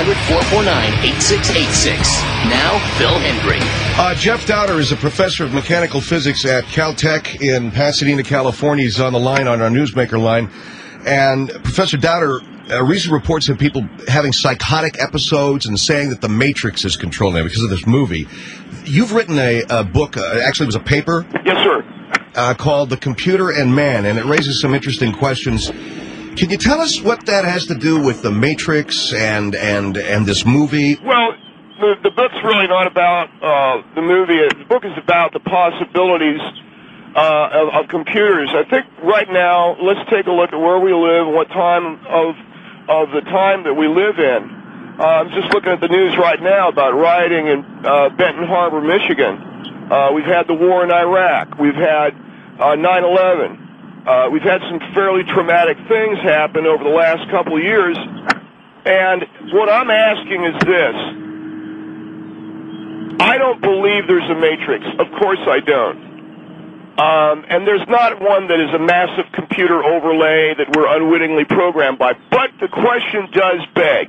1-800-449-8686. Now, Phil Hendry. Jeff Dowder is a professor of mechanical physics at Caltech in Pasadena, California. He's on the line, on our Newsmaker line. And Professor Dowder, recent reports of people having psychotic episodes and saying that the Matrix is controlling them because of this movie. You've written a book, actually it was a paper. Yes, sir. Called The Computer and Man, and it raises some interesting questions. Can you tell us what that has to do with the Matrix and this movie? Well, the book's really not about the movie. The book is about the possibilities of computers. I think right now, let's take a look at where we live and what time of the time that we live in. I'm just looking at the news right now about rioting in Benton Harbor, Michigan. We've had the war in Iraq. We've had 9/11. We've had some fairly traumatic things happen over the last couple of years. And what I'm asking is this. I don't believe there's a Matrix. Of course I don't. And there's not one that is a massive computer overlay that we're unwittingly programmed by. But the question does beg,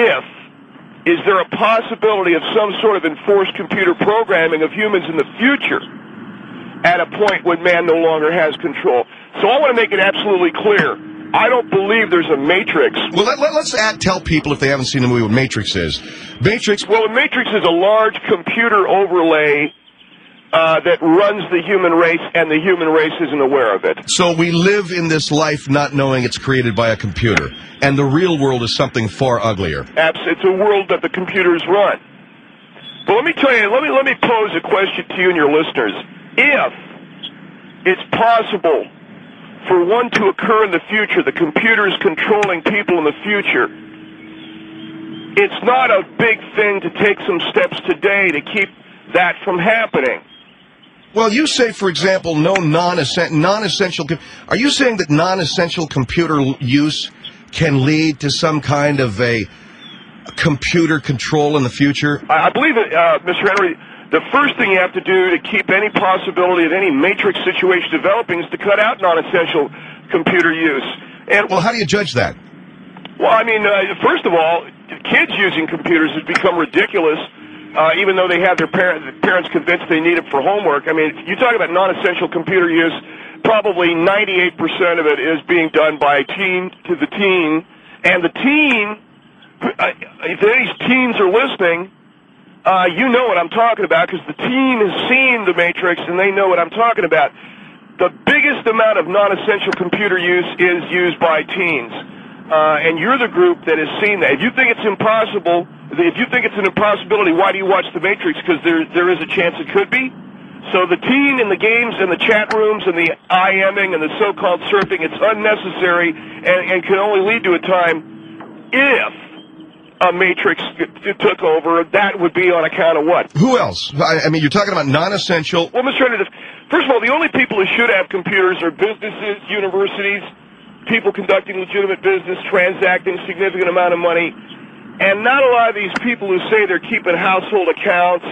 is there a possibility of some sort of enforced computer programming of humans in the future at a point when man no longer has control? So I want to make it absolutely clear. I don't believe there's a Matrix. Well, let's tell people, if they haven't seen the movie, what Matrix is. Well, a Matrix is a large computer overlay that runs the human race, and the human race isn't aware of it. So we live in this life not knowing it's created by a computer, and the real world is something far uglier. It's a world that the computers run. But let me tell you, let me pose a question to you and your listeners. If it's possible for one to occur in the future, the computers controlling people in the future, it's not a big thing to take some steps today to keep that from happening. Well, you say, for example, no non-essential. Are you saying that non-essential computer use can lead to some kind of a computer control in the future? I believe it, Mr. Henry. The first thing you have to do to keep any possibility of any Matrix situation developing is to cut out non-essential computer use. And well, how do you judge that? Well, I mean, first of all, kids using computers has become ridiculous. Even though they have their parents convinced they need it for homework. I mean, you talk about non-essential computer use, probably 98% of it is being done by the teen. And the teen, if any teens are listening, you know what I'm talking about, because the teen has seen the Matrix and they know what I'm talking about. The biggest amount of non-essential computer use is used by teens. And you're the group that has seen that. If you think it's impossible, if you think it's an impossibility, why do you watch The Matrix? Because there is a chance it could be. So the teen and the games and the chat rooms and the IMing and the so-called surfing, it's unnecessary and can only lead to a time if a Matrix took over. That would be on account of what? Who else? I mean, you're talking about non-essential. Well, Mr. Henry, first of all, the only people who should have computers are businesses, universities, people conducting legitimate business, transacting significant amount of money, and not a lot of these people who say they're keeping household accounts.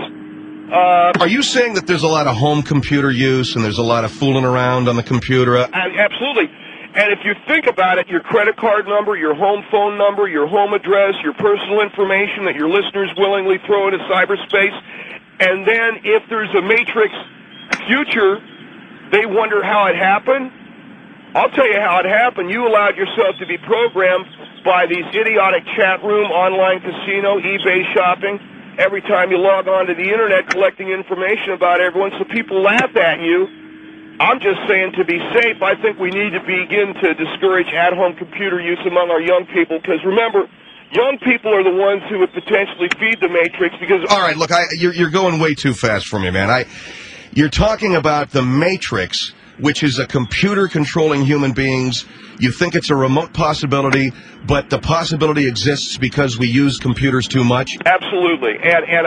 Are you saying that there's a lot of home computer use and there's a lot of fooling around on the computer? Absolutely. And if you think about it, your credit card number, your home phone number, your home address, your personal information that your listeners willingly throw into cyberspace, and then if there's a Matrix future, they wonder how it happened. I'll tell you how it happened. You allowed yourself to be programmed by these idiotic chat room, online casino, eBay shopping, every time you log on to the Internet collecting information about everyone, so people laugh at you. I'm just saying, to be safe, I think we need to begin to discourage at-home computer use among our young people, because remember, young people are the ones who would potentially feed the Matrix. Because all right, look, you're going way too fast for me, man. You're talking about the Matrix, which is a computer controlling human beings. You think it's a remote possibility, but the possibility exists because we use computers too much? Absolutely. And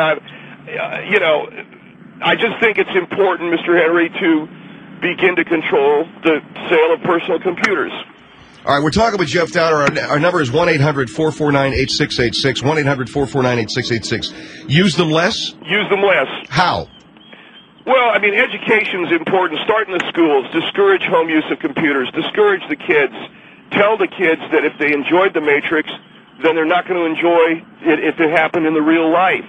I just think it's important, Mr. Henry, to begin to control the sale of personal computers. All right, we're talking with Jeff Dowder. Our number is 1-800-449-8686, 1-800-449-8686. Use them less? Use them less. How? Well, I mean, education is important. Start in the schools. Discourage home use of computers. Discourage the kids. Tell the kids that if they enjoyed The Matrix, then they're not going to enjoy it if it happened in the real life.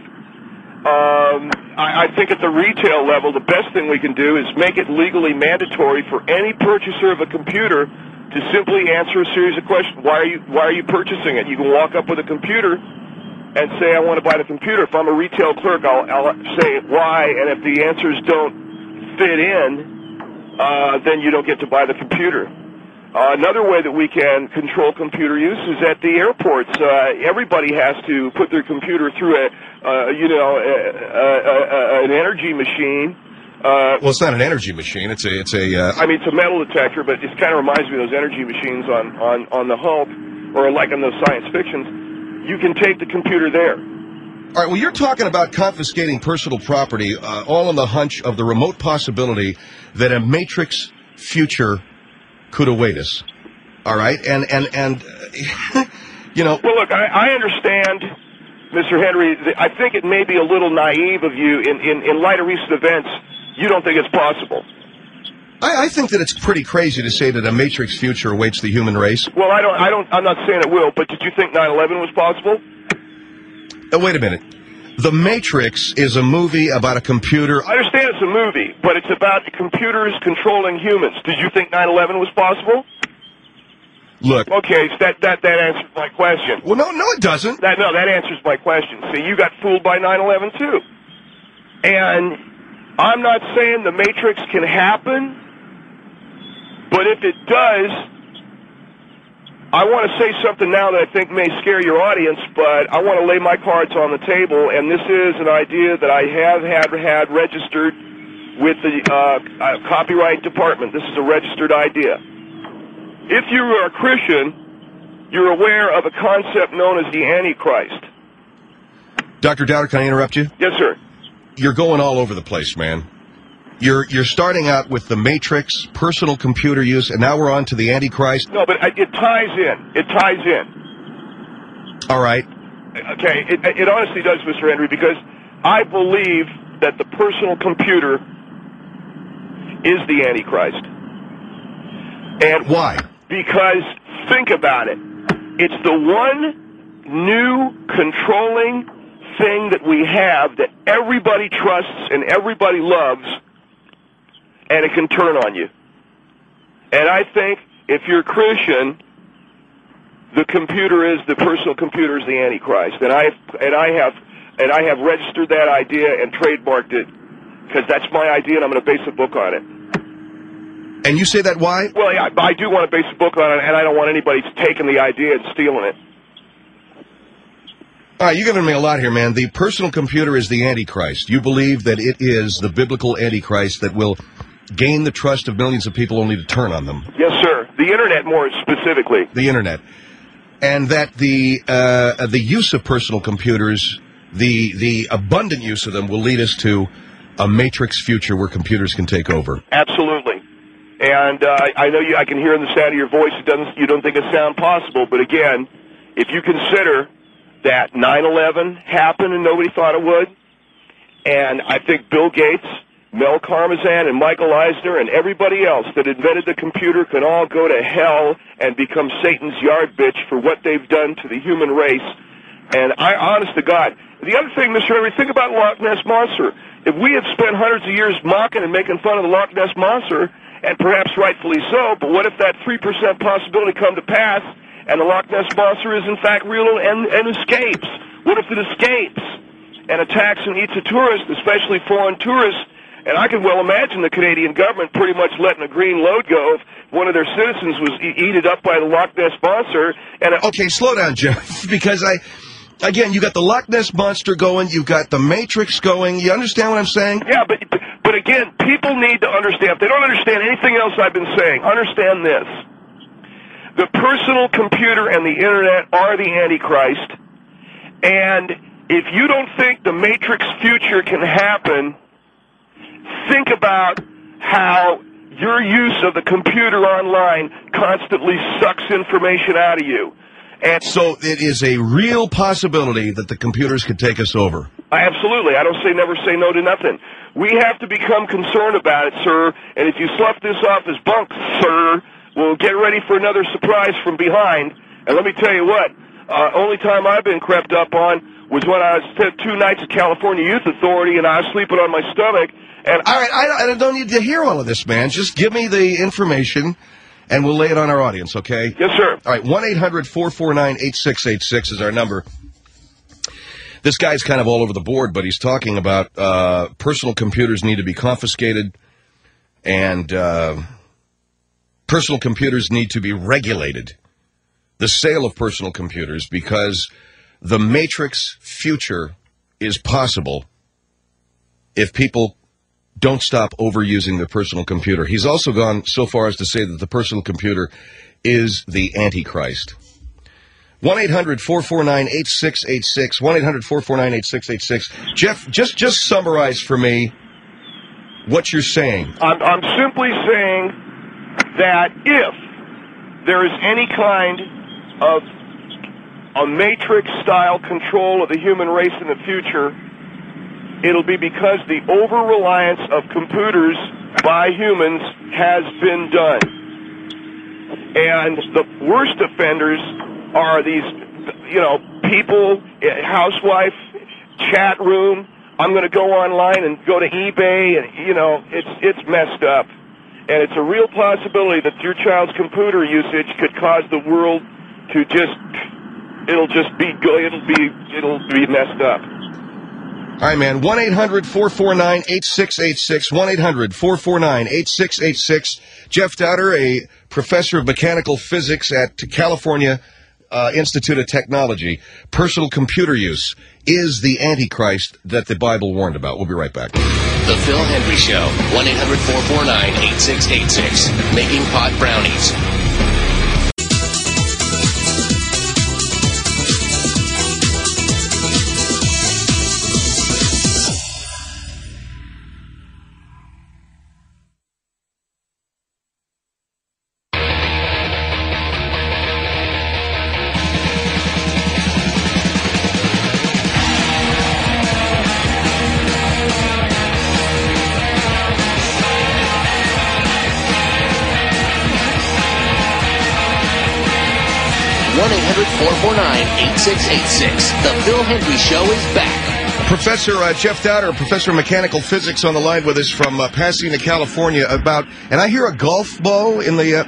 I think at the retail level, the best thing we can do is make it legally mandatory for any purchaser of a computer to simply answer a series of questions. Why are you purchasing it? You can walk up with a computer and say, I want to buy the computer. If I'm a retail clerk, I'll say why, and if the answers don't fit in, then you don't get to buy the computer. Another way that we can control computer use is at the airports. Everybody has to put their computer through an energy machine. Well, it's not an energy machine. It's a. I mean, it's a metal detector, but it kind of reminds me of those energy machines on the Hulk, or like on those science fictions. You can take the computer there. All right, well, you're talking about confiscating personal property, all on the hunch of the remote possibility that a Matrix future could await us. All right, and you know. Well, look, I understand, Mr. Henry. I think it may be a little naive of you in light of recent events. You don't think it's possible? I think that it's pretty crazy to say that a Matrix future awaits the human race. Well, I'm not saying it will, but did you think 9/11 was possible? Wait a minute. The Matrix is a movie about a computer. I understand it's a movie, but it's about computers controlling humans. Did you think 9/11 was possible? Look. Okay, so that answers my question. Well, no, it doesn't. That answers my question. See, you got fooled by 9/11 too. And I'm not saying the Matrix can happen, but if it does, I want to say something now that I think may scare your audience, but I want to lay my cards on the table, and this is an idea that I have had registered with the copyright department. This is a registered idea. If you are a Christian, you're aware of a concept known as the Antichrist. Dr. Dowder, can I interrupt you? Yes, sir. You're going all over the place, man. You're starting out with the Matrix, personal computer use, and now we're on to the Antichrist. No, but it ties in. It ties in. All right. Okay, it honestly does, Mr. Henry, because I believe that the personal computer is the Antichrist. And why? Because, think about it. It's the one new controlling thing that we have that everybody trusts and everybody loves, and it can turn on you. And I think if you're Christian, the personal computer is the Antichrist. And I have registered that idea and trademarked it because that's my idea, and I'm going to base a book on it. And you say that why? Well, yeah, I do want to base a book on it, and I don't want anybody taking the idea and stealing it. All right, you're giving me a lot here, man. The personal computer is the Antichrist. You believe that it is the biblical Antichrist that will gain the trust of millions of people only to turn on them. Yes, sir. The Internet more specifically. The Internet. And that the use of personal computers, the abundant use of them, will lead us to a Matrix future where computers can take over. Absolutely. And I know I can hear in the sound of your voice you don't think it sounds possible, but again, if you consider that 9/11 happened and nobody thought it would, and I think Bill Gates, Mel Karmazin, and Michael Eisner, and everybody else that invented the computer can all go to hell and become Satan's yard bitch for what they've done to the human race. And honest to God, the other thing, Mr. Henry, think about Loch Ness Monster. If we had spent hundreds of years mocking and making fun of the Loch Ness Monster, and perhaps rightfully so, but what if that 3% possibility come to pass, and the Loch Ness Monster is in fact real and escapes? What if it escapes and attacks and eats a tourist, especially foreign tourists? And I can well imagine the Canadian government pretty much letting a green load go if one of their citizens was eaten up by the Loch Ness Monster. Okay, slow down, Jeff, because again, you got the Loch Ness Monster going, you've got the Matrix going. You understand what I'm saying? Yeah, but again, people need to understand. If they don't understand anything else I've been saying, understand this. The personal computer and the Internet are the Antichrist. And if you don't think the Matrix future can happen, think about how your use of the computer online constantly sucks information out of you. And so it is a real possibility that the computers could take us over. Absolutely. I don't say never say no to nothing. We have to become concerned about it, sir. And if you slough this off as bunk, sir, we'll get ready for another surprise from behind. And let me tell you what, Only time I've been crept up on was when I spent 2 nights at California Youth Authority, and I was sleeping on my stomach. And all right, I don't need to hear all of this, man. Just give me the information, and we'll lay it on our audience, okay? Yes, sir. All right, 1-800-449-8686 is our number. This guy's kind of all over the board, but he's talking about personal computers need to be confiscated, and personal computers need to be regulated. The sale of personal computers, because the Matrix future is possible if people don't stop overusing the personal computer. He's also gone so far as to say that the personal computer is the Antichrist. 1-800-449-8686. 1-800-449-8686. Jeff, just summarize for me what you're saying. I'm simply saying that if there is any kind of a Matrix-style control of the human race in the future, it'll be because the over-reliance of computers by humans has been done. And the worst offenders are these, people, housewife, chat room. I'm going to go online and go to eBay, and, it's messed up. And it's a real possibility that your child's computer usage could cause the world to it'll be messed up. All right, man. 1-800-449-8686. 1-800-449-8686. Jeff Dowder, a professor of mechanical physics at California Institute of Technology. Personal computer use is the Antichrist that the Bible warned about. We'll be right back. The Phil Hendry Show. 1-800-449-8686. Making pot brownies. The Phil Hendry Show is back. Professor Jeff Dowder, professor of mechanical physics, on the line with us from Pasadena, California. And I hear a golf ball in the.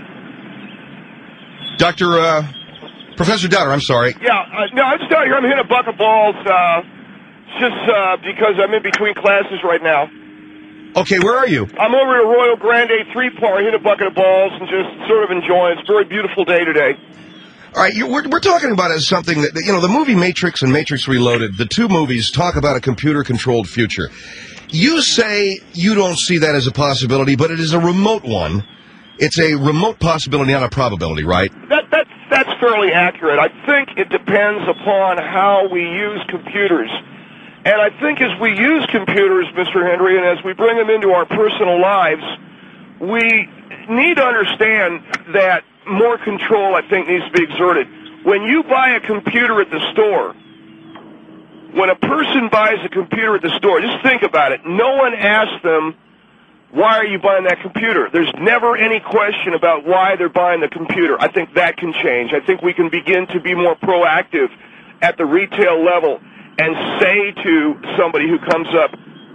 Professor Dowder, I'm sorry. Yeah, no, I'm just out here. I'm hitting a bucket of balls, just because I'm in between classes right now. Okay, where are you? I'm over at Royal Grande 3-par, hitting a bucket of balls and just sort of enjoying. It's a very beautiful day today. All right, we're talking about it as something that, the movie Matrix and Matrix Reloaded, the two movies talk about a computer-controlled future. You say you don't see that as a possibility, but it is a remote one. It's a remote possibility, not a probability, right? That's fairly accurate. I think it depends upon how we use computers. And I think as we use computers, Mr. Hendry, and as we bring them into our personal lives, we need to understand that more control, I think, needs to be exerted. When you buy a computer at the store, when a person buys a computer at the store, just think about it. No one asks them, why are you buying that computer? There's never any question about why they're buying the computer. I think that can change. I think we can begin to be more proactive at the retail level and say to somebody who comes up,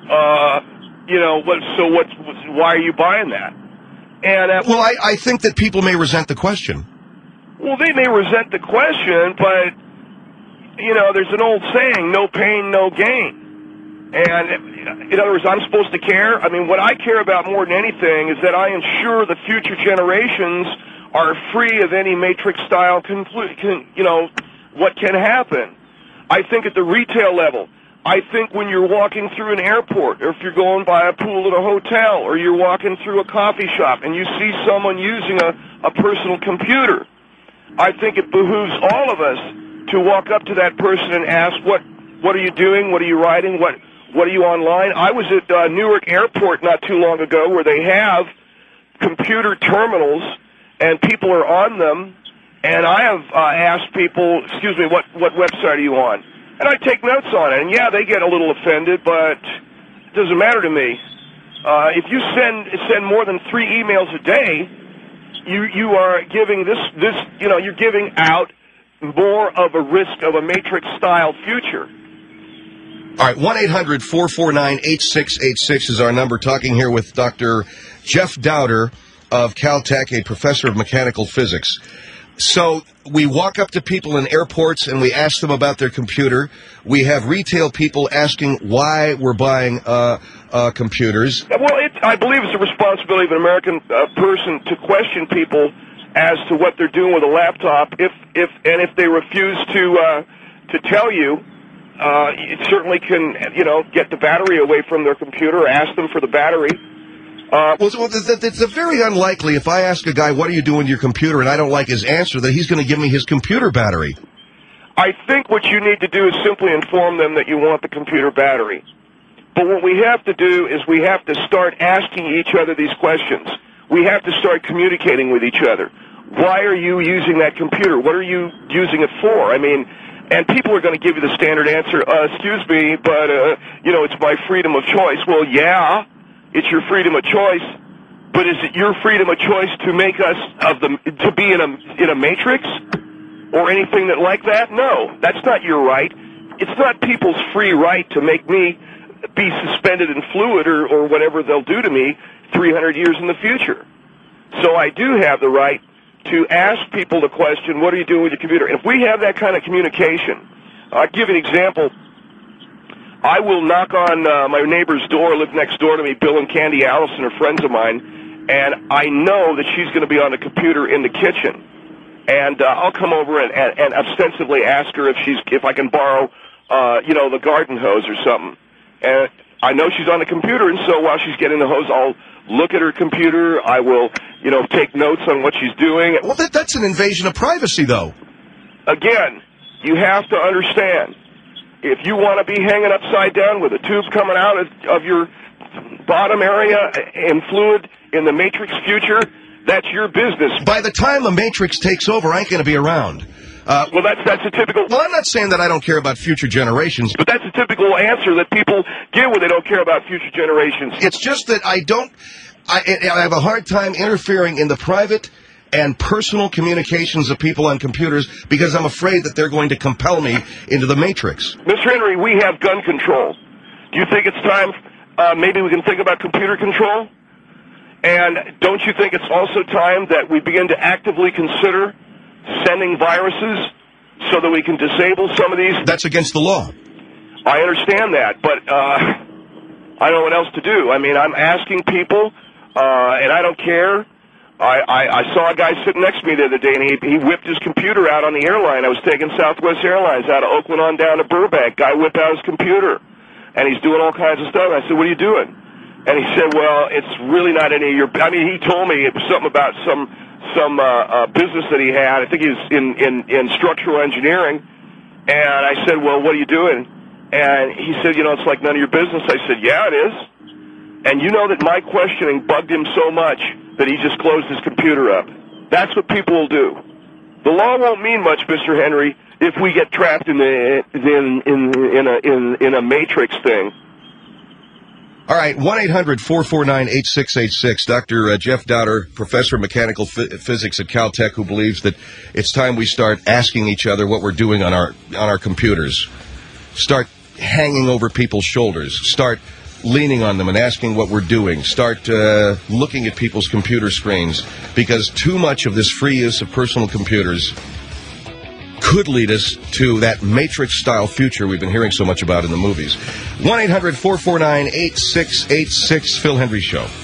why are you buying that? And I think that people may resent the question. Well, they may resent the question, but, there's an old saying, no pain, no gain. And, in other words, I'm supposed to care. I mean, what I care about more than anything is that I ensure the future generations are free of any Matrix-style, what can happen. I think at the retail level, I think when you're walking through an airport, or if you're going by a pool at a hotel, or you're walking through a coffee shop and you see someone using a personal computer, I think it behooves all of us to walk up to that person and ask, what are you doing? What are you writing? What are you online? I was at Newark Airport not too long ago where they have computer terminals and people are on them, and I have asked people, excuse me, what website are you on? And I take notes on it, and yeah, they get a little offended, but it doesn't matter to me. If you send more than 3 emails a day, you are giving you're giving out more of a risk of a Matrix-style future. All right, 1-800-449-8686 is our number. Talking here with Dr. Jeff Dowder of Caltech, a professor of mechanical physics. So we walk up to people in airports and we ask them about their computer. We have retail people asking why we're buying computers. Well, I believe it's the responsibility of an American person to question people as to what they're doing with a laptop. If they refuse to tell you, it certainly can, get the battery away from their computer or ask them for the battery. It's very unlikely if I ask a guy, what are you doing with your computer, and I don't like his answer, that he's going to give me his computer battery. I think what you need to do is simply inform them that you want the computer battery. But what we have to do is we have to start asking each other these questions. We have to start communicating with each other. Why are you using that computer? What are you using it for? I mean, and people are going to give you the standard answer, excuse me, but, it's my freedom of choice. Well, yeah, it's your freedom of choice, but is it your freedom of choice to make us to be in a matrix or anything like that? No, that's not your right. It's not people's free right to make me be suspended in fluid or whatever they'll do to me 300 years in the future. So I do have the right to ask people the question, what are you doing with your computer? And if we have that kind of communication, I'll give you an example. I will knock on my neighbor's door, live next door to me, Bill and Candy Allison are friends of mine, and I know that she's going to be on the computer in the kitchen. And I'll come over and ostensibly ask her if I can borrow, the garden hose or something. And I know she's on the computer, and so while she's getting the hose, I'll look at her computer. I will, take notes on what she's doing. Well, that's an invasion of privacy, though. Again, you have to understand, if you want to be hanging upside down with a tube coming out of your bottom area in fluid in the Matrix future, that's your business. By the time the Matrix takes over, I ain't going to be around. Well, that's a typical... Well, I'm not saying that I don't care about future generations. But that's a typical answer that people give when they don't care about future generations. It's just that I have a hard time interfering in the private and personal communications of people on computers because I'm afraid that they're going to compel me into the Matrix. Mr. Henry, we have gun control. Do you think it's time maybe we can think about computer control? And don't you think it's also time that we begin to actively consider sending viruses so that we can disable some of these? That's against the law. I understand that, but I don't know what else to do. I mean, I'm asking people, and I don't care. I saw a guy sitting next to me the other day, and he whipped his computer out on the airline. I was taking Southwest Airlines out of Oakland on down to Burbank. Guy whipped out his computer, and he's doing all kinds of stuff. I said, what are you doing? And he said, well, it's really not any of your... I mean, he told me it was something about some business that he had. I think he was in structural engineering. And I said, well, what are you doing? And he said, it's like none of your business. I said, yeah, it is. And you know that my questioning bugged him so much that he just closed his computer up. That's what people will do. The law won't mean much, Mr. Henry, if we get trapped in a matrix thing. All right, 1-800-449-8686. Dr. Jeff Dowder, professor of mechanical physics at Caltech, who believes that it's time we start asking each other what we're doing on our computers. Start hanging over people's shoulders. Start leaning on them and asking what we're doing. Start looking at people's computer screens, because too much of this free use of personal computers could lead us to that Matrix-style future we've been hearing so much about in the movies. 1-800-449-8686, Phil Hendry Show.